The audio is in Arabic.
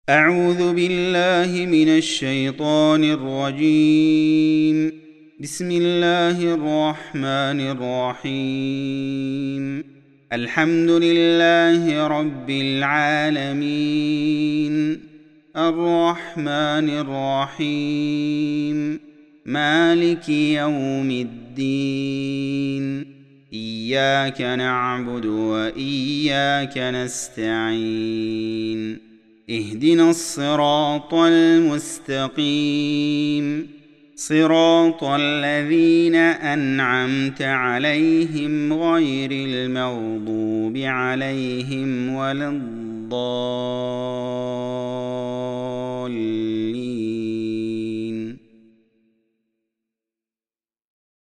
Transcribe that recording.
أعوذ بالله من الشيطان الرجيم. بسم الله الرحمن الرحيم. الحمد لله رب العالمين، الرحمن الرحيم، مالك يوم الدين. إياك نعبد وإياك نستعين. اهدنا الصراط المستقيم، صراط الذين أنعمت عليهم غير المغضوب عليهم ولا الضالين.